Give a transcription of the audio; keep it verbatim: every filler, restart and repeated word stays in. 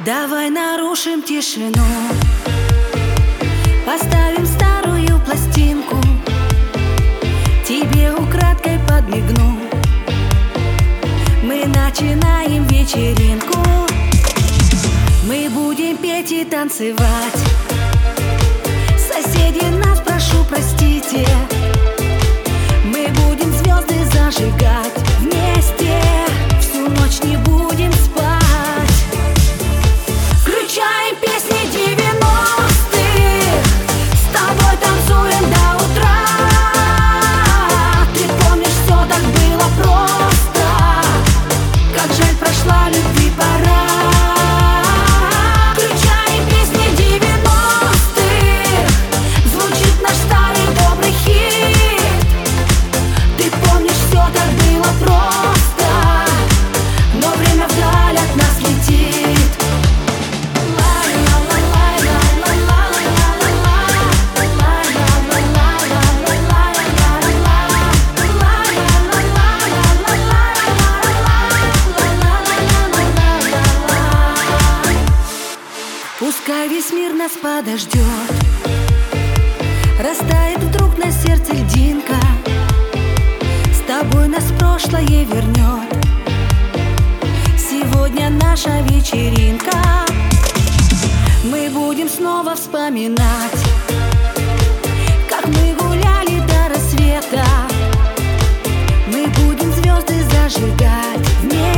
Давай нарушим тишину, поставим старую пластинку, тебе украдкой подмигну. Мы начинаем вечеринку, мы будем петь и танцевать. Соседи, нас прошу, простите, мы будем звезды зажигать вместе, всю ночь не будем спать. Включаем песни девяностых, с тобой танцуем до утра. Ты помнишь, все так было просто, как жаль, прошла любви пора. Включаем песни девяностых, звучит наш старый добрый хит. Ты помнишь, все так было просто, но время вдаль от нас летит. Пускай весь мир нас подождет, растает вдруг на сердце льдинка, с тобой нас прошлое вернет. Сегодня наша вечеринка, мы будем снова вспоминать, как мы гуляли до рассвета. Мы будем звезды зажигать вместе.